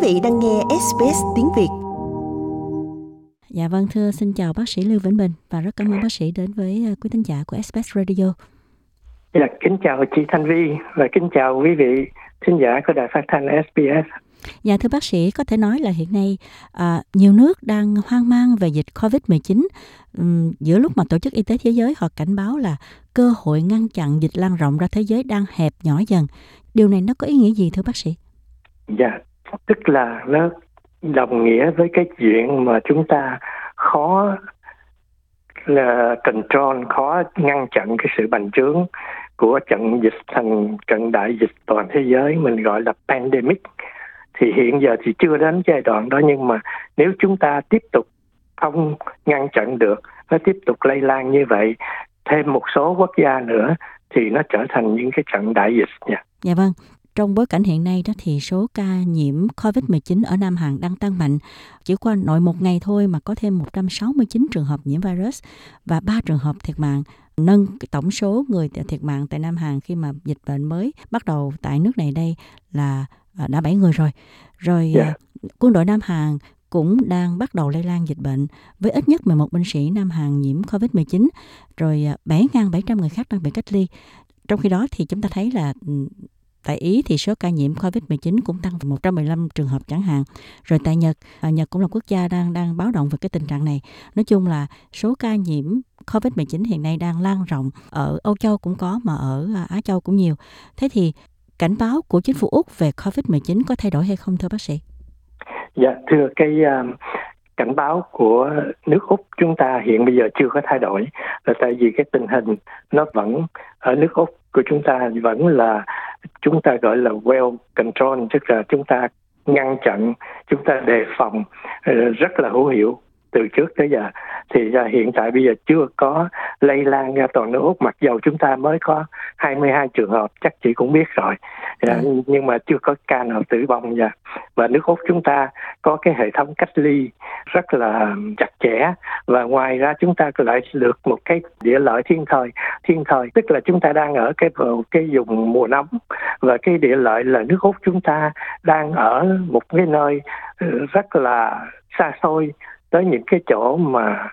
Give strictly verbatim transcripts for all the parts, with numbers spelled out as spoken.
vị đang nghe ét bê ét tiếng Việt. Dạ vâng, thưa xin chào bác sĩ Lưu Vĩnh Bình và rất cảm ơn bác sĩ đến với quý thính giả của ét bê ét Radio. Dạ, kính chào chị Thanh Vi và kính chào quý vị thính giả của đài phát thanh ét bê ét. Dạ thưa bác sĩ, có thể nói là hiện nay à, nhiều nước đang hoang mang về dịch covid mười chín. Uhm, giữa lúc mà Tổ chức Y tế Thế giới họ cảnh báo là cơ hội ngăn chặn dịch lan rộng ra thế giới đang hẹp nhỏ dần. Điều này nó có ý nghĩa gì thưa bác sĩ? Dạ, tức là nó đồng nghĩa với cái chuyện mà chúng ta khó là control, khó ngăn chặn cái sự bành trướng của trận dịch thành trận đại dịch toàn thế giới, mình gọi là pandemic. Thì hiện giờ thì chưa đến giai đoạn đó, nhưng mà nếu chúng ta tiếp tục không ngăn chặn được, nó tiếp tục lây lan như vậy, thêm một số quốc gia nữa thì nó trở thành những cái trận đại dịch nha. Dạ vâng. Trong bối cảnh hiện nay đó thì số ca nhiễm covid mười chín ở Nam Hàn đang tăng mạnh. Chỉ qua nội một ngày thôi mà có thêm một trăm sáu mươi chín trường hợp nhiễm virus và ba trường hợp thiệt mạng, nâng tổng số người thiệt mạng tại Nam Hàn khi mà dịch bệnh mới bắt đầu tại nước này đây là đã bảy người rồi. Rồi yeah. Quân đội Nam Hàn cũng đang bắt đầu lây lan dịch bệnh với ít nhất mười một binh sĩ Nam Hàn nhiễm covid mười chín, rồi bảy nghìn bảy trăm người khác đang bị cách ly. Trong khi đó thì chúng ta thấy là tại Ý thì số ca nhiễm covid mười chín cũng tăng một trăm mười lăm trường hợp chẳng hạn. Rồi tại Nhật, Nhật cũng là quốc gia đang đang báo động về cái tình trạng này. Nói chung là số ca nhiễm covid mười chín hiện nay đang lan rộng. Ở Âu Châu cũng có, mà ở Á Châu cũng nhiều. Thế thì cảnh báo của chính phủ Úc về covid mười chín có thay đổi hay không thưa bác sĩ? Dạ, thưa cái uh, cảnh báo của nước Úc chúng ta hiện bây giờ chưa có thay đổi, là tại vì cái tình hình nó vẫn ở nước Úc của chúng ta vẫn là chúng ta gọi là well control, tức là chúng ta ngăn chặn, chúng ta đề phòng rất là hữu hiệu từ trước tới giờ. Thì hiện tại bây giờ chưa có lây lan ra toàn nước Úc, mặc dầu chúng ta mới có hai mươi hai trường hợp, chắc chị cũng biết rồi. Ừ. Nhưng mà chưa có ca nào tử vong nha. Và nước Úc chúng ta có cái hệ thống cách ly rất là chặt chẽ, và ngoài ra chúng ta lại được một cái địa lợi thiên thời. Thiên thời tức là chúng ta đang ở cái cái vùng mùa nóng, và cái địa lợi là nước Úc chúng ta đang ở một cái nơi rất là xa xôi tới những cái chỗ mà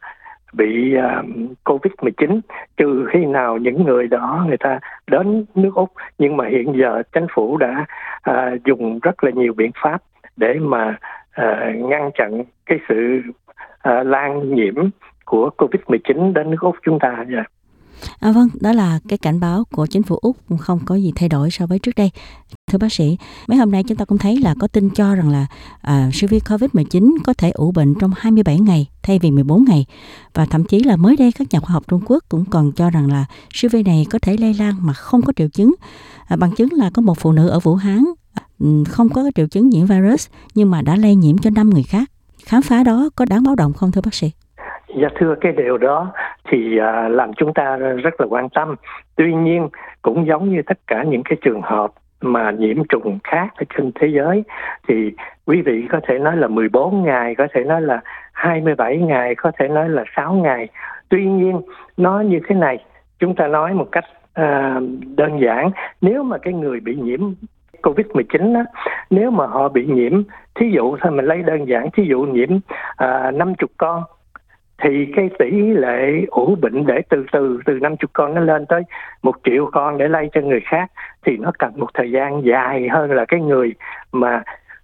bị uh, covid mười chín, trừ khi nào những người đó người ta đến nước Úc. Nhưng mà hiện giờ chính phủ đã uh, dùng rất là nhiều biện pháp để mà uh, ngăn chặn cái sự uh, lan nhiễm của covid mười chín đến nước Úc chúng ta. Yeah. À, vâng, đó là cái cảnh báo của chính phủ Úc, không có gì thay đổi so với trước đây. Thưa bác sĩ, mấy hôm nay chúng ta cũng thấy là có tin cho rằng là à, siêu vi covid mười chín có thể ủ bệnh trong hai mươi bảy ngày thay vì mười bốn ngày. Và thậm chí là mới đây các nhà khoa học Trung Quốc cũng còn cho rằng là siêu vi này có thể lây lan mà không có triệu chứng. À, bằng chứng là có một phụ nữ ở Vũ Hán không có triệu chứng nhiễm virus nhưng mà đã lây nhiễm cho năm người khác. Khám phá đó có đáng báo động không thưa bác sĩ? Dạ thưa, cái điều đó thì à, làm chúng ta rất là quan tâm. Tuy nhiên cũng giống như tất cả những cái trường hợp mà nhiễm trùng khác ở trên thế giới, thì quý vị có thể nói là mười bốn ngày, có thể nói là hai mươi bảy ngày, có thể nói là sáu ngày. Tuy nhiên nó như thế này, chúng ta nói một cách à, đơn giản, nếu mà cái người bị nhiễm covid mười chín đó, nếu mà họ bị nhiễm, thí dụ thôi mình lấy đơn giản, thí dụ nhiễm à, năm mươi con, thì cái tỷ lệ ủ bệnh để từ từ từ năm mươi con nó lên tới một triệu con để lây cho người khác, thì nó cần một thời gian dài hơn là cái người mà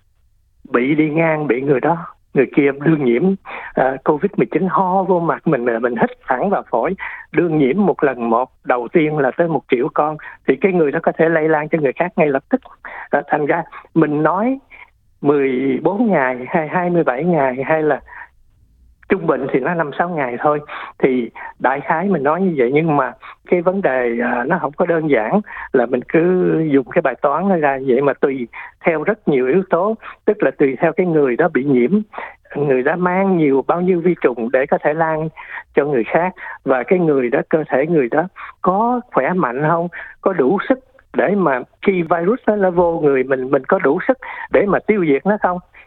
bị đi ngang, bị người đó, người kia đương nhiễm uh, covid mười chín, ho vô mặt mình, mình hít thẳng vào phổi, đương nhiễm một lần một đầu tiên là tới một triệu con, thì cái người đó có thể lây lan cho người khác ngay lập tức. Uh, thành ra mình nói mười bốn ngày hay hai mươi bảy ngày hay là trung bình thì nó năm sáu ngày thôi, thì đại khái mình nói như vậy. Nhưng mà cái vấn đề à, nó không có đơn giản là mình cứ dùng cái bài toán nó ra vậy, mà tùy theo rất nhiều yếu tố, tức là tùy theo cái người đó bị nhiễm, người đó mang nhiều bao nhiêu vi trùng để có thể lan cho người khác, và cái người đó, cơ thể người đó có khỏe mạnh không, có đủ sức để mà khi virus đó nó vô người mình, mình có đủ sức để mà tiêu diệt nó không.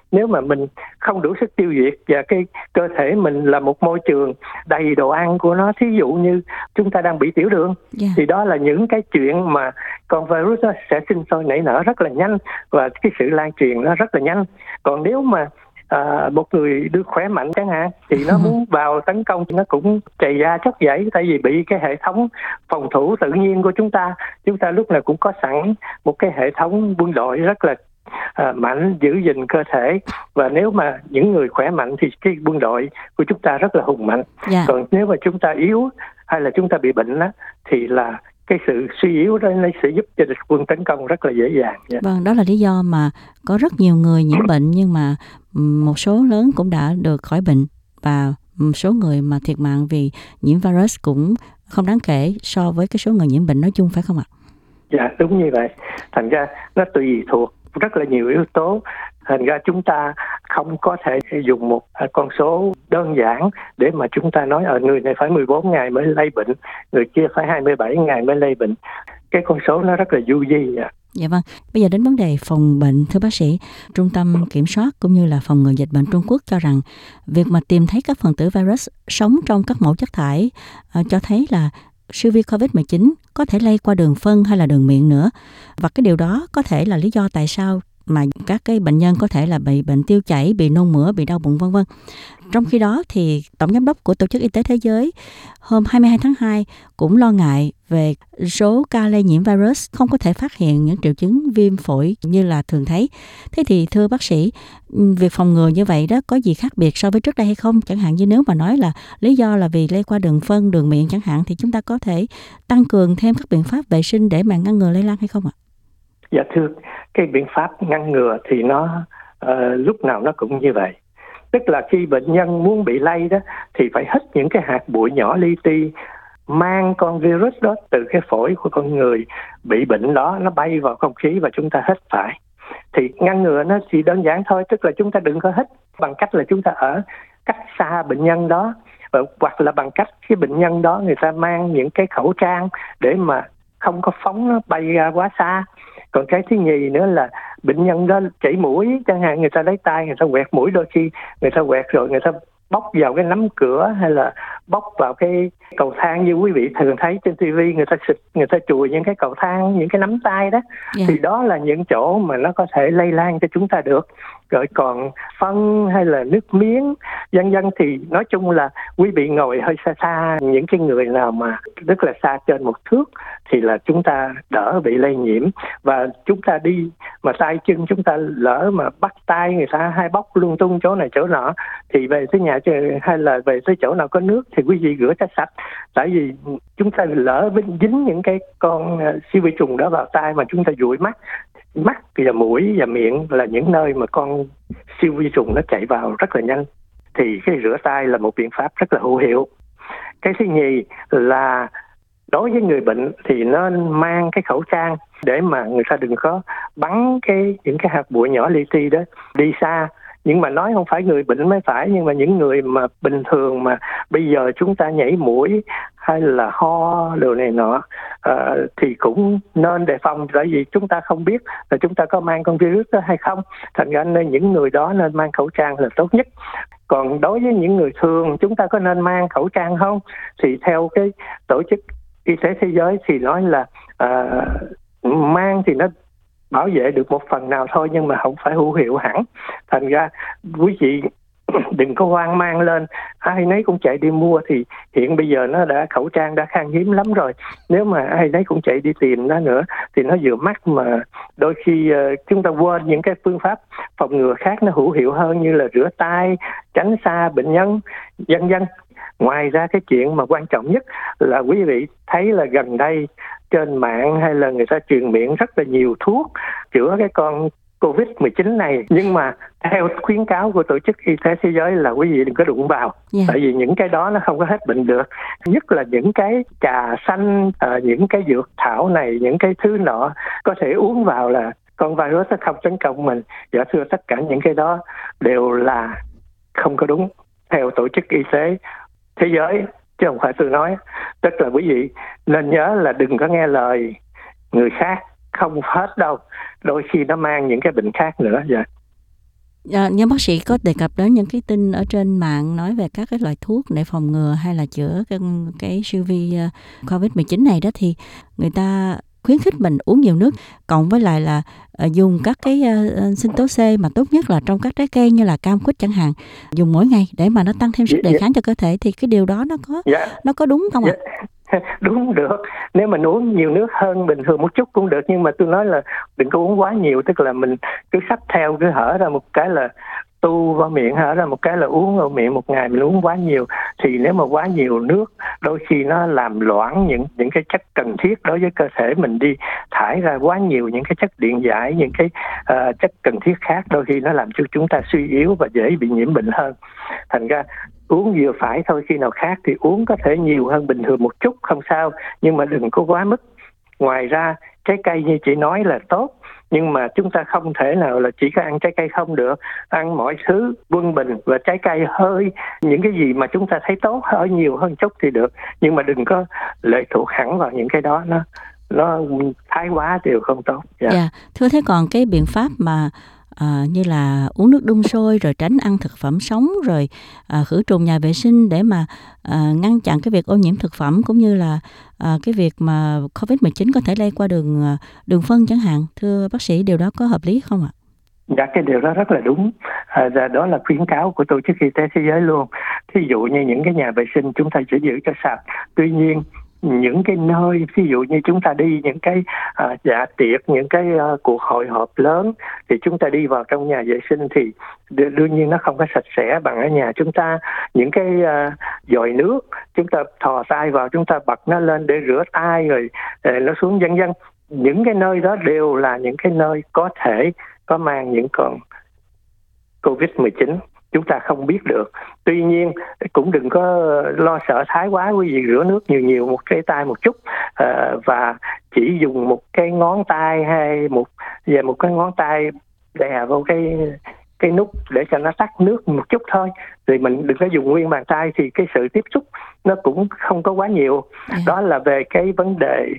nếu mà mình không đủ sức tiêu diệt và cái cơ thể mình là một môi trường đầy đồ ăn của nó, thí dụ như chúng ta đang bị tiểu đường, yeah. thì đó là những cái chuyện mà con virus nó sẽ sinh sôi nảy nở rất là nhanh và cái sự lan truyền nó rất là nhanh. Còn nếu mà À, một người được khỏe mạnh chẳng hạn thì nó muốn vào tấn công nó cũng chày da chóc dãy, tại vì bị cái hệ thống phòng thủ tự nhiên của chúng ta chúng ta lúc nào cũng có sẵn một cái hệ thống quân đội rất là à, mạnh giữ gìn cơ thể, và nếu mà những người khỏe mạnh thì cái quân đội của chúng ta rất là hùng mạnh. Yeah. Còn nếu mà chúng ta yếu hay là chúng ta bị bệnh đó, thì là cái sự suy yếu đó nó sẽ giúp cho địch quân tấn công rất là dễ dàng. Yeah. Vâng, đó là lý do mà có rất nhiều người nhiễm bệnh nhưng mà một số lớn cũng đã được khỏi bệnh, và một số người mà thiệt mạng vì nhiễm virus cũng không đáng kể so với cái số người nhiễm bệnh nói chung, phải không ạ? Dạ, đúng như vậy. Thành ra nó tùy thuộc rất là nhiều yếu tố. Thành ra chúng ta không có thể dùng một con số đơn giản để mà chúng ta nói ở người này phải mười bốn ngày mới lây bệnh, người kia phải hai mươi bảy ngày mới lây bệnh. Cái con số nó rất là du di. À. Dạ vâng. Bây giờ đến vấn đề phòng bệnh, thưa bác sĩ, Trung tâm Kiểm soát cũng như là Phòng ngừa Dịch bệnh Trung Quốc cho rằng việc mà tìm thấy các phần tử virus sống trong các mẫu chất thải uh, cho thấy là siêu vi covid mười chín có thể lây qua đường phân hay là đường miệng nữa. Và cái điều đó có thể là lý do tại sao mà các cái bệnh nhân có thể là bị bệnh tiêu chảy, bị nôn mửa, bị đau bụng vân vân. Trong khi đó thì Tổng giám đốc của Tổ chức Y tế Thế giới hôm hai mươi hai tháng hai cũng lo ngại về số ca lây nhiễm virus không có thể phát hiện những triệu chứng viêm phổi như là thường thấy. Thế thì thưa bác sĩ, việc phòng ngừa như vậy đó có gì khác biệt so với trước đây hay không? Chẳng hạn như nếu mà nói là lý do là vì lây qua đường phân, đường miệng chẳng hạn, thì chúng ta có thể tăng cường thêm các biện pháp vệ sinh để mà ngăn ngừa lây lan hay không ạ? Dạ thưa, cái biện pháp ngăn ngừa thì nó uh, lúc nào nó cũng như vậy. Tức là khi bệnh nhân muốn bị lây đó thì phải hít những cái hạt bụi nhỏ li ti mang con virus đó từ cái phổi của con người bị bệnh đó, nó bay vào không khí và chúng ta hít phải. Thì ngăn ngừa nó chỉ đơn giản thôi, tức là chúng ta đừng có hít bằng cách là chúng ta ở cách xa bệnh nhân đó, hoặc là bằng cách cái bệnh nhân đó người ta mang những cái khẩu trang để mà không có phóng nó bay ra quá xa. Còn cái thứ nhì nữa là bệnh nhân đó chảy mũi chẳng hạn, người ta lấy tay người ta quẹt mũi, đôi khi người ta quẹt rồi người ta bóc vào cái nắm cửa hay là bóc vào cái cầu thang, như quý vị thường thấy trên ti vi người ta xịt, người ta chùi những cái cầu thang, những cái nắm tay đó. Yeah. Thì đó là những chỗ mà nó có thể lây lan cho chúng ta được. Rồi còn phân hay là nước miếng vân vân thì nói chung là quý vị ngồi hơi xa xa, những cái người nào mà rất là xa trên một thước thì là chúng ta đỡ bị lây nhiễm. Và chúng ta đi mà tay chân chúng ta lỡ mà bắt tay người ta hay bóc lung tung chỗ này chỗ nọ, thì về tới nhà hay là về tới chỗ nào có nước thì quý vị rửa cho sạch. Tại vì chúng ta lỡ dính những cái con siêu vi trùng đó vào tay mà chúng ta dụi mắt, mắt và mũi và miệng là những nơi mà con siêu vi trùng nó chạy vào rất là nhanh, thì cái rửa tay là một biện pháp rất là hữu hiệu. Cái thứ nhì là đối với người bệnh thì nên mang cái khẩu trang để mà người ta đừng có bắn cái những cái hạt bụi nhỏ li ti đó đi xa. Nhưng mà nói không phải người bệnh mới phải, nhưng mà những người mà bình thường mà bây giờ chúng ta nhảy mũi hay là ho đồ này nọ uh, thì cũng nên đề phòng, bởi vì chúng ta không biết là chúng ta có mang con virus đó hay không. Thành ra nên những người đó nên mang khẩu trang là tốt nhất. Còn đối với những người thường chúng ta có nên mang khẩu trang không? Thì theo cái Tổ chức Y tế Thế giới thì nói là uh, mang thì nó bảo vệ được một phần nào thôi, nhưng mà không phải hữu hiệu hẳn. Thành ra quý vị đừng có hoang mang lên, ai nấy cũng chạy đi mua, thì hiện bây giờ nó đã khẩu trang đã khan hiếm lắm rồi. Nếu mà ai nấy cũng chạy đi tìm nó nữa thì nó vừa mắc, mà đôi khi uh, chúng ta quên những cái phương pháp phòng ngừa khác nó hữu hiệu hơn, như là rửa tay, tránh xa bệnh nhân, vân vân. Ngoài ra cái chuyện mà quan trọng nhất là quý vị thấy là gần đây trên mạng hay là người ta truyền miệng rất là nhiều thuốc chữa cái con covid mười chín này, nhưng mà theo khuyến cáo của Tổ chức Y tế Thế giới là quý vị đừng có đụng vào. Yeah. Tại vì những cái đó nó không có hết bệnh được. Nhất là những cái trà xanh, uh, những cái dược thảo này, những cái thứ nọ có thể uống vào là con virus nó không tấn công mình. Dạ thưa, tất cả những cái đó đều là không có đúng theo Tổ chức Y tế Thế giới, chứ không phải tôi nói. Tức là quý vị nên nhớ là đừng có nghe lời người khác, không hết đâu, đôi khi nó mang những cái bệnh khác nữa. Dạ. À, như bác sĩ có đề cập đến những cái tin ở trên mạng nói về các cái loại thuốc để phòng ngừa hay là chữa cái, cái siêu vi covid mười chín này đó, thì người ta khuyến khích mình uống nhiều nước, cộng với lại là uh, dùng các cái uh, sinh tố C mà tốt nhất là trong các trái cây như là cam quýt chẳng hạn, dùng mỗi ngày để mà nó tăng thêm sức đề kháng cho cơ thể, thì cái điều đó nó có Dạ. nó có đúng không ạ? Dạ. Đúng được, nếu mình uống nhiều nước hơn bình thường một chút cũng được, nhưng mà tôi nói là đừng có uống quá nhiều, tức là mình cứ xách theo, cứ hở ra một cái là tu vào miệng, hở ra một cái là uống vào miệng. Một ngày mình uống quá nhiều thì nếu mà quá nhiều nước đôi khi nó làm loãng những những cái chất cần thiết đối với cơ thể mình đi, thải ra quá nhiều những cái chất điện giải, những cái uh, chất cần thiết khác, đôi khi nó làm cho chúng ta suy yếu và dễ bị nhiễm bệnh hơn. Thành ra uống vừa phải thôi, khi nào khác thì uống có thể nhiều hơn bình thường một chút không sao, nhưng mà đừng có quá mức. Ngoài ra trái cây như chị nói là tốt, nhưng mà chúng ta không thể nào là chỉ có ăn trái cây không được, ăn mọi thứ quân bình, và trái cây hơi những cái gì mà chúng ta thấy tốt hơi nhiều hơn chút thì được, nhưng mà đừng có lệ thuộc hẳn vào những cái đó, nó nó thái quá đều không tốt. Dạ. Yeah. Thưa, thế còn cái biện pháp mà À, như là uống nước đun sôi, rồi tránh ăn thực phẩm sống, rồi à, khử trùng nhà vệ sinh để mà à, ngăn chặn cái việc ô nhiễm thực phẩm, cũng như là à, cái việc mà covid mười chín có thể lây qua đường đường phân chẳng hạn, thưa bác sĩ, điều đó có hợp lý không ạ? Dạ, cái điều đó rất là đúng. À, đó là khuyến cáo của Tổ chức Y tế Thế giới luôn. Thí dụ như những cái nhà vệ sinh chúng ta sẽ giữ cho sạch. Tuy nhiên những cái nơi, ví dụ như chúng ta đi những cái à, dạ tiệc, những cái à, cuộc hội họp lớn, thì chúng ta đi vào trong nhà vệ sinh thì đương nhiên nó không có sạch sẽ bằng ở nhà chúng ta. Những cái à, dòi nước, chúng ta thò tay vào, chúng ta bật nó lên để rửa tay, rồi à, nó xuống vân vân. Những cái nơi đó đều là những cái nơi có thể có mang những con covid mười chín, chúng ta không biết được. Tuy nhiên cũng đừng có lo sợ thái quá, quý vị rửa nước nhiều nhiều một cái tay một chút, à, và chỉ dùng một cái ngón tay hay một về một cái ngón tay đè vào cái cái nút để cho nó tắt nước một chút thôi, thì mình đừng có dùng nguyên bàn tay, thì cái sự tiếp xúc nó cũng không có quá nhiều. Yeah. Đó là về cái vấn đề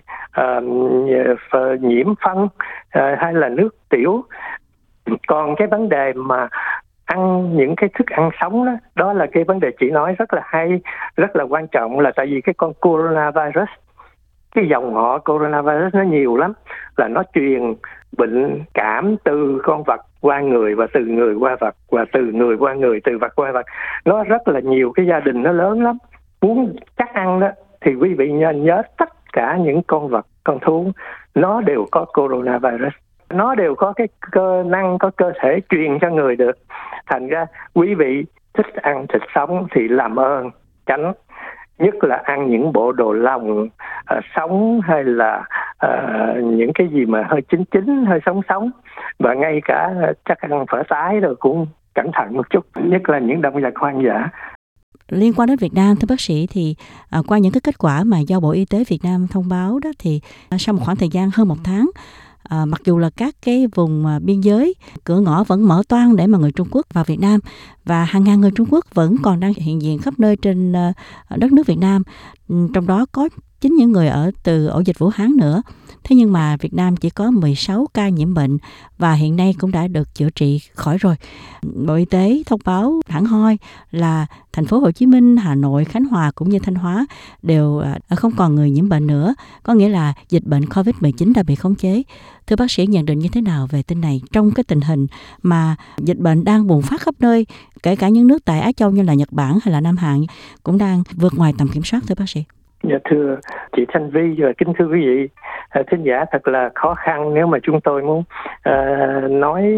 uh, nhiễm phân uh, hay là nước tiểu. Còn cái vấn đề mà ăn những cái thức ăn sống đó, đó là cái vấn đề chị nói rất là hay, rất là quan trọng, là tại vì cái con coronavirus, cái dòng họ coronavirus nó nhiều lắm, là nó truyền bệnh cảm từ con vật qua người, và từ người qua vật, và từ người qua người, từ vật qua vật. Nó rất là nhiều, cái gia đình nó lớn lắm. Muốn chắc ăn đó thì quý vị nên nhớ tất cả những con vật, con thú nó đều có coronavirus, nó đều có cái cơ năng, có cơ thể truyền cho người được. Thành ra quý vị thích ăn thịt sống thì làm ơn tránh, nhất là ăn những bộ đồ lòng uh, sống, hay là uh, những cái gì mà hơi chín chín, hơi sống sống, và ngay cả uh, chắc ăn phở tái rồi cũng cẩn thận một chút, nhất là những động vật hoang dã. Liên quan đến Việt Nam, thưa bác sĩ, thì à, qua những cái kết quả mà do Bộ Y tế Việt Nam thông báo đó, thì à, sau một khoảng thời gian hơn một tháng, À, mặc dù là các cái vùng à, biên giới, cửa ngõ vẫn mở toang để mà người Trung Quốc vào Việt Nam, và hàng ngàn người Trung Quốc vẫn còn đang hiện diện khắp nơi trên à, đất nước Việt Nam, trong đó có chính những người ở từ ổ dịch Vũ Hán nữa. Thế nhưng mà Việt Nam chỉ có mười sáu ca nhiễm bệnh và hiện nay cũng đã được chữa trị khỏi rồi. Bộ Y tế thông báo hẳn hoi là thành phố Hồ Chí Minh, Hà Nội, Khánh Hòa cũng như Thanh Hóa đều không còn người nhiễm bệnh nữa, có nghĩa là dịch bệnh covid mười chín đã bị khống chế. Thưa bác sĩ, nhận định như thế nào về tin này trong cái tình hình mà dịch bệnh đang bùng phát khắp nơi, kể cả những nước tại Á Châu như là Nhật Bản hay là Nam Hàn cũng đang vượt ngoài tầm kiểm soát, thưa bác sĩ? Dạ, thưa chị Thanh Vi và kính thưa quý vị thính giả, thật là khó khăn nếu mà chúng tôi muốn uh, nói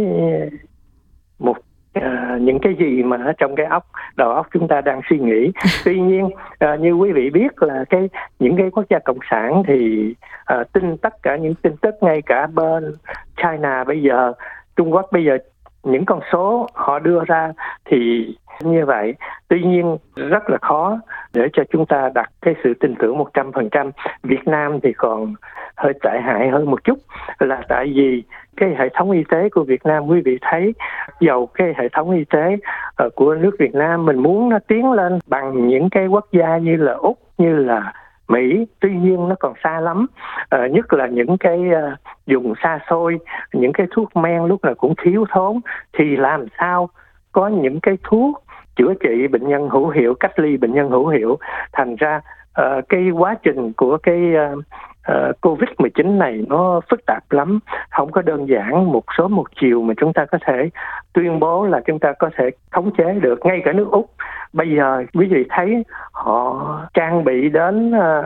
một uh, những cái gì mà ở trong cái óc đầu óc chúng ta đang suy nghĩ. Tuy nhiên uh, như quý vị biết là cái những cái quốc gia cộng sản thì uh, tin tất cả những tin tức, ngay cả bên China bây giờ, Trung Quốc bây giờ, những con số họ đưa ra thì như vậy. Tuy nhiên rất là khó để cho chúng ta đặt cái sự tin tưởng một trăm phần trăm. Việt Nam thì còn hơi tệ hại hơn một chút, là tại vì cái hệ thống y tế của Việt Nam, quý vị thấy, dầu cái hệ thống y tế của nước Việt Nam mình muốn nó tiến lên bằng những cái quốc gia như là Úc, như là Mỹ, tuy nhiên nó còn xa lắm, à, nhất là những cái uh, vùng xa xôi, những cái thuốc men lúc nào cũng thiếu thốn, thì làm sao có những cái thuốc chữa trị bệnh nhân hữu hiệu, cách ly bệnh nhân hữu hiệu. Thành ra uh, cái quá trình của cái uh, uh, covid mười chín này nó phức tạp lắm, không có đơn giản một số một chiều mà chúng ta có thể tuyên bố là chúng ta có thể khống chế được. Ngay cả nước Úc bây giờ quý vị thấy họ trang bị đến uh,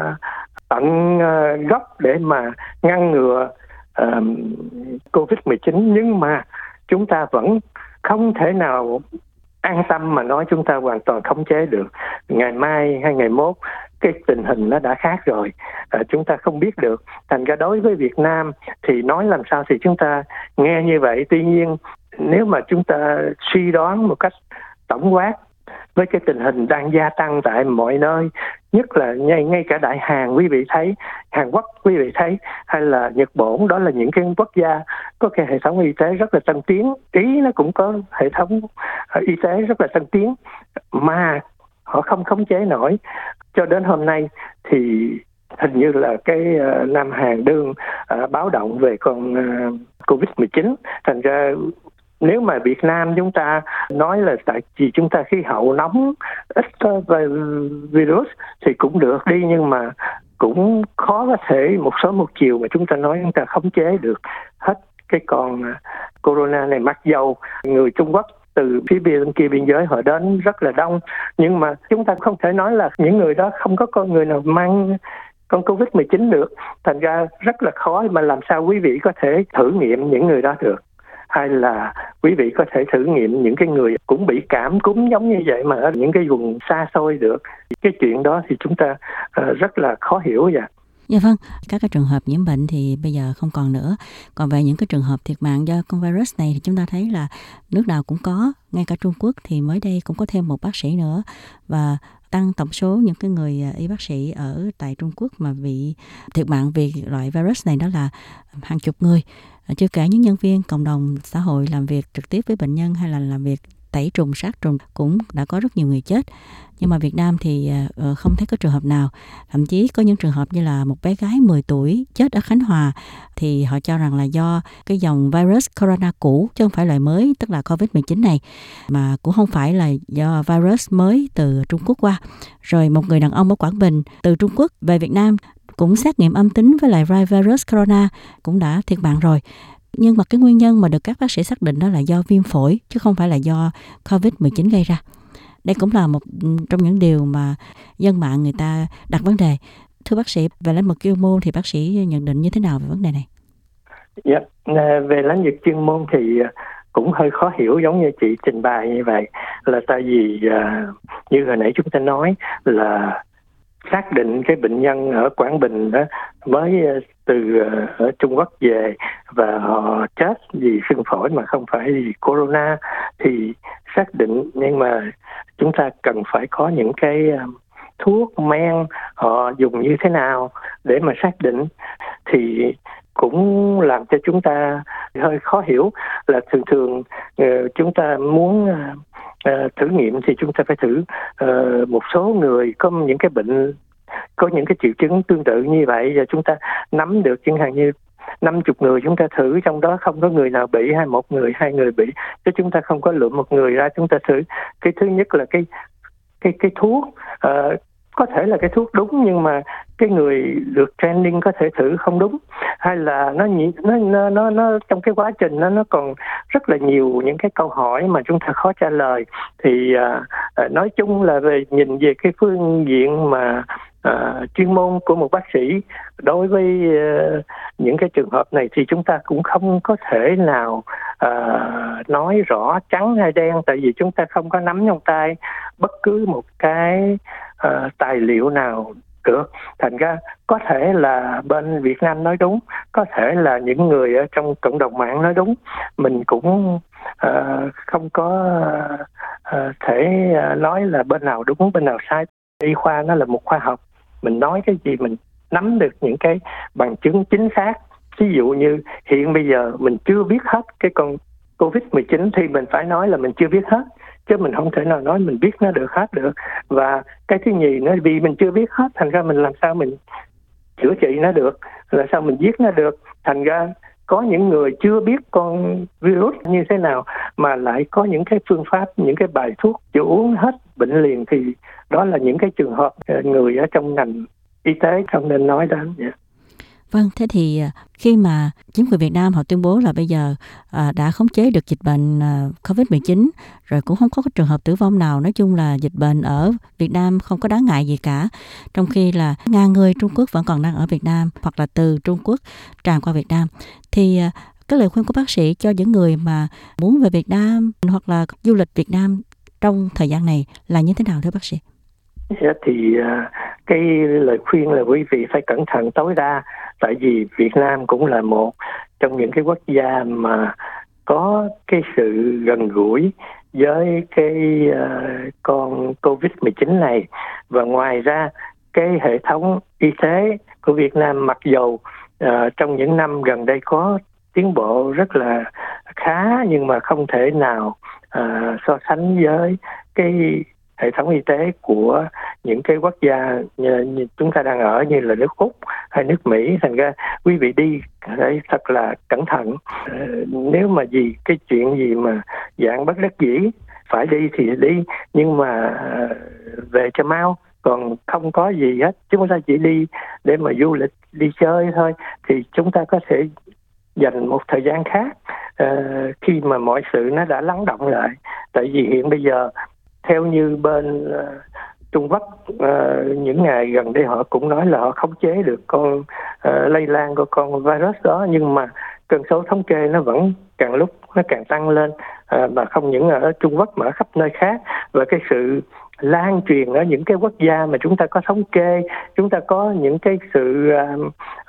tận uh, gốc để mà ngăn ngừa uh, covid mười chín, nhưng mà chúng ta vẫn không thể nào an tâm mà nói chúng ta hoàn toàn khống chế được. Ngày mai hay ngày mốt cái tình hình nó đã khác rồi, à, chúng ta không biết được. Thành ra đối với Việt Nam thì nói làm sao thì chúng ta nghe như vậy. Tuy nhiên nếu mà chúng ta suy đoán một cách tổng quát với cái tình hình đang gia tăng tại mọi nơi, nhất là ngay, ngay cả Đại Hàn quý vị thấy, Hàn Quốc quý vị thấy, hay là Nhật Bản, đó là những cái quốc gia có cái hệ thống y tế rất là tân tiến. Ý nó cũng có hệ thống y tế rất là tân tiến mà họ không khống chế nổi. Cho đến hôm nay thì hình như là cái uh, Nam Hàn đương uh, báo động về con uh, covid mười chín. Thành ra nếu mà Việt Nam chúng ta nói là tại vì chúng ta khí hậu nóng, ít có virus thì cũng được đi, nhưng mà cũng khó có thể một số một chiều mà chúng ta nói chúng ta khống chế được hết cái con corona này. Mặc dầu người Trung Quốc từ phía bên kia biên giới họ đến rất là đông, nhưng mà chúng ta không thể nói là những người đó không có con người nào mang con covid mười chín được. Thành ra rất là khó mà làm sao quý vị có thể thử nghiệm những người đó được, hay là quý vị có thể thử nghiệm những cái người cũng bị cảm cúm giống như vậy mà ở những cái vùng xa xôi được. Cái chuyện đó thì chúng ta uh, rất là khó hiểu vậy. Dạ vâng, các cái trường hợp nhiễm bệnh thì bây giờ không còn nữa. Còn về những cái trường hợp thiệt mạng do con virus này thì chúng ta thấy là nước nào cũng có. Ngay cả Trung Quốc thì mới đây cũng có thêm một bác sĩ nữa, và tăng tổng số những cái người y bác sĩ ở tại Trung Quốc mà bị thiệt mạng vì loại virus này đó là hàng chục người. Chưa kể những nhân viên cộng đồng xã hội làm việc trực tiếp với bệnh nhân hay là làm việc tẩy trùng, sát trùng cũng đã có rất nhiều người chết. Nhưng mà Việt Nam thì không thấy có trường hợp nào. Thậm chí có những trường hợp như là một bé gái mười tuổi chết ở Khánh Hòa, thì họ cho rằng là do cái dòng virus corona cũ chứ không phải loại mới, tức là covid mười chín này, mà cũng không phải là do virus mới từ Trung Quốc qua. Rồi một người đàn ông ở Quảng Bình từ Trung Quốc về Việt Nam cũng xét nghiệm âm tính với lại virus corona, cũng đã thiệt mạng rồi. Nhưng mà cái nguyên nhân mà được các bác sĩ xác định đó là do viêm phổi chứ không phải là do covid mười chín gây ra. Đây cũng là một trong những điều mà dân mạng người ta đặt vấn đề. Thưa bác sĩ, về lĩnh vực chuyên môn thì bác sĩ nhận định như thế nào về vấn đề này? Dạ, về lĩnh vực chuyên môn thì cũng hơi khó hiểu giống như chị trình bày như vậy. Là tại vì như hồi nãy chúng ta nói là xác định cái bệnh nhân ở Quảng Bình đó mới từ ở Trung Quốc về và họ chết vì sưng phổi mà không phải vì corona thì xác định, nhưng mà chúng ta cần phải có những cái thuốc men họ dùng như thế nào để mà xác định, thì cũng làm cho chúng ta hơi khó hiểu. Là thường thường chúng ta muốn Uh, thử nghiệm thì chúng ta phải thử uh, một số người có những cái bệnh, có những cái triệu chứng tương tự như vậy, và chúng ta nắm được chẳng hạn như năm chục người chúng ta thử, trong đó không có người nào bị, hay một người, hai người bị, chứ chúng ta không có lựa một người ra chúng ta thử. Cái thứ nhất là cái cái cái thuốc uh, có thể là cái thuốc đúng, nhưng mà cái người được training có thể thử không đúng, hay là nó nó nó nó, nó trong cái quá trình nó nó còn rất là nhiều những cái câu hỏi mà chúng ta khó trả lời. Thì uh, nói chung là về nhìn về cái phương diện mà uh, chuyên môn của một bác sĩ đối với uh, những cái trường hợp này thì chúng ta cũng không có thể nào uh, nói rõ trắng hay đen, tại vì chúng ta không có nắm trong tay bất cứ một cái uh, tài liệu nào được. Thành ra có thể là bên Việt Nam nói đúng, có thể là những người ở trong cộng đồng mạng nói đúng, mình cũng uh, không có uh, thể uh, nói là bên nào đúng bên nào sai. Y khoa nó là một khoa học, mình nói cái gì mình nắm được những cái bằng chứng chính xác. Ví dụ như hiện bây giờ mình chưa biết hết cái con covid mười chín thì mình phải nói là mình chưa biết hết, chứ mình không thể nào nói mình biết nó được hết được. Và cái thứ nhì nó vì mình chưa biết hết, thành ra mình làm sao mình chữa trị nó được, là sao mình giết nó được. Thành ra có những người chưa biết con virus như thế nào mà lại có những cái phương pháp, những cái bài thuốc chữa uống hết bệnh liền, thì đó là những cái trường hợp người ở trong ngành y tế không nên nói đến. Yeah. Vâng, thế thì khi mà chính quyền Việt Nam họ tuyên bố là bây giờ à, đã khống chế được dịch bệnh à, covid mười chín, rồi cũng không có trường hợp tử vong nào, nói chung là dịch bệnh ở Việt Nam không có đáng ngại gì cả, trong khi là ngàn người Trung Quốc vẫn còn đang ở Việt Nam hoặc là từ Trung Quốc tràn qua Việt Nam, thì à, cái lời khuyên của bác sĩ cho những người mà muốn về Việt Nam hoặc là du lịch Việt Nam trong thời gian này là như thế nào thưa bác sĩ? Yeah, thì uh, cái lời khuyên là quý vị phải cẩn thận tối đa, tại vì Việt Nam cũng là một trong những cái quốc gia mà có cái sự gần gũi với cái uh, con covid mười chín này. Và ngoài ra cái hệ thống y tế của Việt Nam mặc dù uh, trong những năm gần đây có tiến bộ rất là khá, nhưng mà không thể nào uh, so sánh với cái hệ thống y tế của những cái quốc gia như, như chúng ta đang ở, như là nước Úc hay nước Mỹ. Thành ra quý vị đi phải thật là cẩn thận. Ờ, nếu mà vì cái chuyện gì mà dạng bất đắc dĩ phải đi thì đi, nhưng mà uh, về cho mau. Còn không có gì hết, chúng ta chỉ đi để mà du lịch, đi chơi thôi, thì chúng ta có thể dành một thời gian khác uh, khi mà mọi sự nó đã lắng động lại. Tại vì hiện bây giờ theo như bên uh, Trung Quốc, uh, những ngày gần đây họ cũng nói là họ khống chế được con uh, lây lan của con virus đó, nhưng mà cơn số thống kê nó vẫn càng lúc nó càng tăng lên, uh, và không những ở Trung Quốc mà ở khắp nơi khác. Và cái sự lan truyền ở những cái quốc gia mà chúng ta có thống kê, chúng ta có những cái sự uh,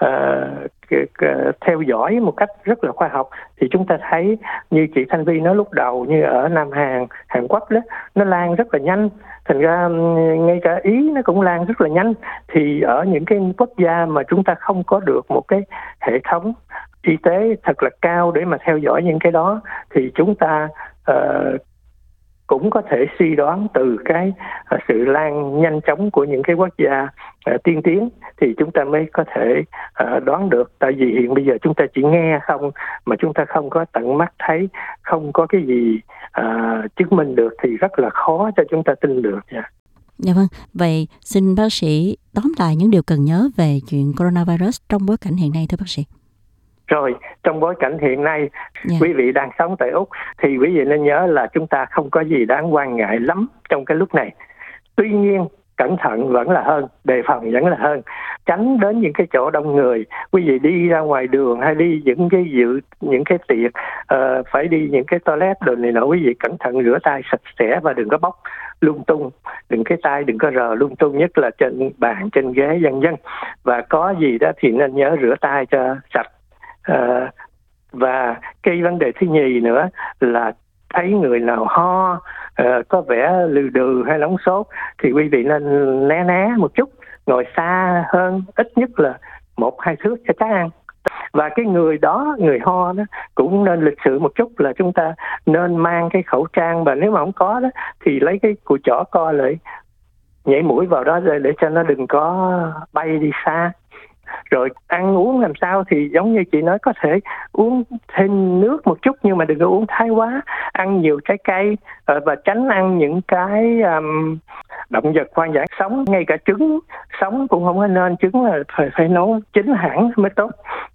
uh, theo dõi một cách rất là khoa học, thì chúng ta thấy như chị Thanh Vi nói lúc đầu, như ở Nam Hàn, Hàn Quốc đó, nó lan rất là nhanh. Thành ra ngay cả Ý nó cũng lan rất là nhanh. Thì ở những cái quốc gia mà chúng ta không có được một cái hệ thống y tế thật là cao để mà theo dõi những cái đó, thì chúng ta uh, cũng có thể suy đoán từ cái uh, sự lan nhanh chóng của những cái quốc gia uh, tiên tiến, thì chúng ta mới có thể uh, đoán được. Tại vì hiện bây giờ chúng ta chỉ nghe không, mà chúng ta không có tận mắt thấy, không có cái gì uh, chứng minh được, thì rất là khó cho chúng ta tin được. Yeah. Dạ vâng, vậy xin bác sĩ tóm lại những điều cần nhớ về chuyện coronavirus trong bối cảnh hiện nay thưa bác sĩ. Rồi, trong bối cảnh hiện nay, yeah. quý vị đang sống tại Úc, thì quý vị nên nhớ là chúng ta không có gì đáng quan ngại lắm trong cái lúc này. Tuy nhiên, cẩn thận vẫn là hơn, đề phòng vẫn là hơn. Tránh đến những cái chỗ đông người. Quý vị đi ra ngoài đường hay đi những cái dự, những cái tiệc, uh, phải đi những cái toilet đồ này nọ, quý vị cẩn thận rửa tay sạch sẽ và đừng có bóc lung tung, đừng cái tay đừng có rờ lung tung, nhất là trên bàn, trên ghế vân vân. Và có gì đó thì nên nhớ rửa tay cho sạch. Uh, và cái vấn đề thứ nhì nữa là thấy người nào ho, uh, có vẻ lừ đừ hay nóng sốt, thì quý vị nên né né một chút, ngồi xa hơn, ít nhất là một hai thước cho chắc ăn. Và cái người đó, người ho đó, cũng nên lịch sự một chút, là chúng ta nên mang cái khẩu trang, và nếu mà không có đó thì lấy cái cùi chỏ co lại, nhảy mũi vào đó để, để cho nó đừng có bay đi xa. Rồi ăn uống làm sao thì giống như chị nói, có thể uống thêm nước một chút, nhưng mà đừng có uống thái quá. Ăn nhiều trái cây và tránh ăn những cái um, động vật hoang dã sống, ngay cả trứng sống cũng không có nên, trứng là phải, phải nấu chín hẳn mới tốt.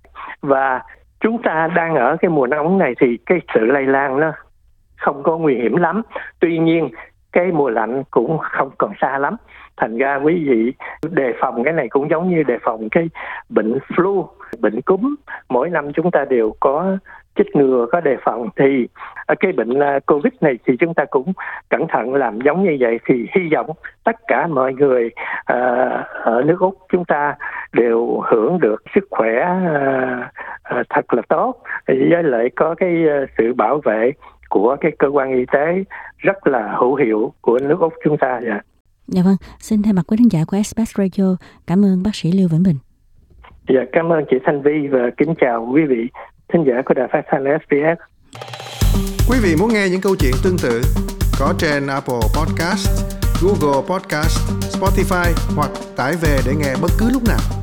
Và chúng ta đang ở cái mùa nóng này thì cái sự lây lan nó không có nguy hiểm lắm. Tuy nhiên cái mùa lạnh cũng không còn xa lắm. Thành ra quý vị đề phòng cái này cũng giống như đề phòng cái bệnh flu, bệnh cúm. Mỗi năm chúng ta đều có chích ngừa, có đề phòng. Thì cái bệnh Covid này thì chúng ta cũng cẩn thận làm giống như vậy. Thì hy vọng tất cả mọi người uh, ở nước Úc chúng ta đều hưởng được sức khỏe uh, uh, thật là tốt, với lại có cái uh, sự bảo vệ của cái cơ quan y tế rất là hữu hiệu của nước Úc chúng ta. Dạ. Dạ vâng, xin thay mặt quý khán giả của ét bê ét Radio, cảm ơn bác sĩ Lưu Vĩnh Bình. Dạ, cảm ơn chị Thanh Vi và kính chào quý vị thính giả của đài phát thanh ét bê ét. Quý vị muốn nghe những câu chuyện tương tự có trên Apple Podcast, Google Podcast, Spotify hoặc tải về để nghe bất cứ lúc nào.